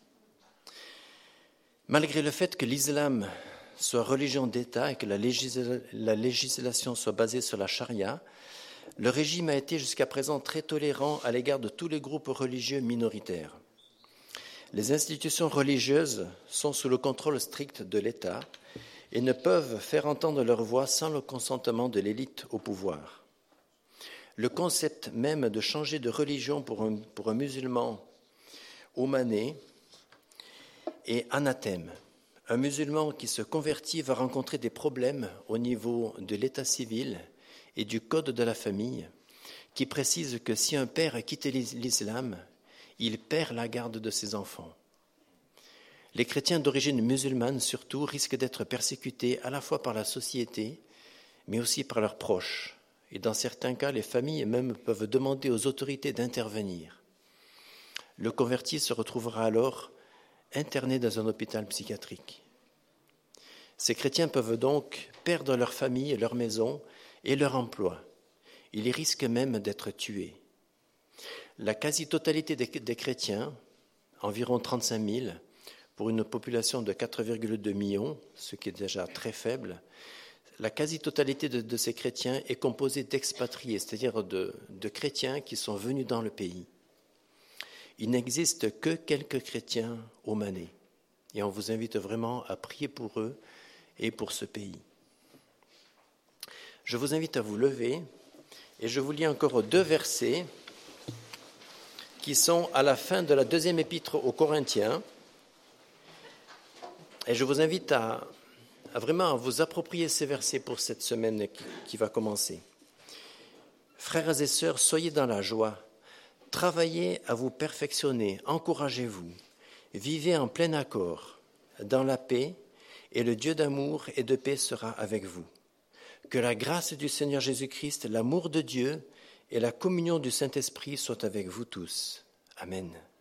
Malgré le fait que l'islam soit religion d'État et que la, légis- la législation soit basée sur la charia, le régime a été jusqu'à présent très tolérant à l'égard de tous les groupes religieux minoritaires. Les institutions religieuses sont sous le contrôle strict de l'État et ne peuvent faire entendre leur voix sans le consentement de l'élite au pouvoir. Le concept même de changer de religion pour un, pour un musulman omanais est anathème. Un musulman qui se convertit va rencontrer des problèmes au niveau de l'état civil et du code de la famille, qui précise que si un père a quitté l'islam, il perd la garde de ses enfants. Les chrétiens d'origine musulmane, surtout, risquent d'être persécutés à la fois par la société, mais aussi par leurs proches. Et dans certains cas, les familles même peuvent demander aux autorités d'intervenir. Le converti se retrouvera alors interné dans un hôpital psychiatrique. Ces chrétiens peuvent donc perdre leur famille, leur maison et leur emploi. Ils risquent même d'être tués. La quasi-totalité des, des chrétiens, environ trente-cinq mille, pour une population de quatre virgule deux millions, ce qui est déjà très faible, la quasi-totalité de, de ces chrétiens est composée d'expatriés, c'est-à-dire de, de chrétiens qui sont venus dans le pays. Il n'existe que quelques chrétiens omanais, et on vous invite vraiment à prier pour eux et pour ce pays. Je vous invite à vous lever, et je vous lis encore deux versets qui sont à la fin de la deuxième épître aux Corinthiens, et je vous invite à à vraiment vous approprier ces versets pour cette semaine qui, qui va commencer. Frères et sœurs, soyez dans la joie, travaillez à vous perfectionner, encouragez-vous, vivez en plein accord, dans la paix, et le Dieu d'amour et de paix sera avec vous. Que la grâce du Seigneur Jésus-Christ, l'amour de Dieu et la communion du Saint-Esprit soit avec vous tous. Amen.